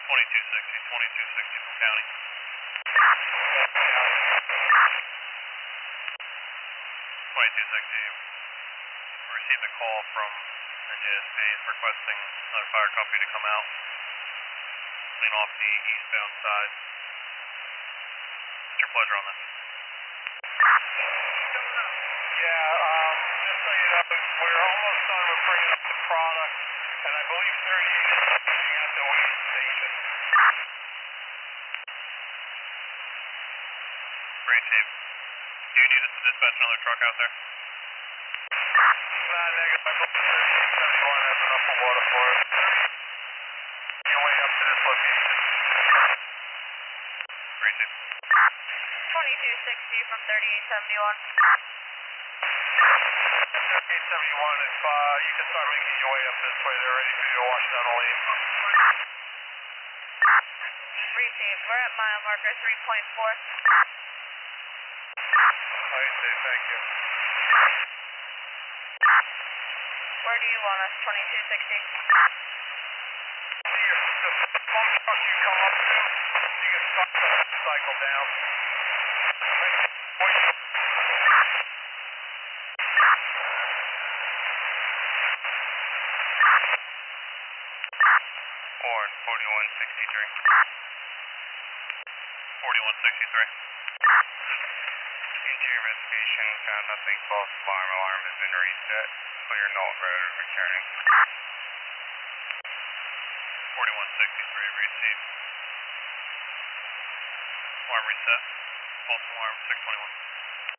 2260, 2260 from county. 2260, received a call from NJSP requesting another fire company to come out, clean off the eastbound side. What's your pleasure on that? Yeah, just so you know, we're almost done with bringing up the product, and I believe 38 is staying at the weed station. Great, Chief. Do you need us to dispatch another truck out there? Nah, negative. I believe 3871 has enough of water for it. Your way up to this location. Great, Chief. 2260 from 3871. 3871, if you can start making your way up this way, they're ready for you to wash down the lane. Received. We're at mile marker 3.4. Alright, thank you. Where do you want us? 2260. The pump truck you come up to, you can start the cycle down. Or 4163. 4163. Interior investigation found nothing false alarm. Alarm has been reset. Clear Knowlt Road returning. 4163, received. Alarm reset. False alarm, 621.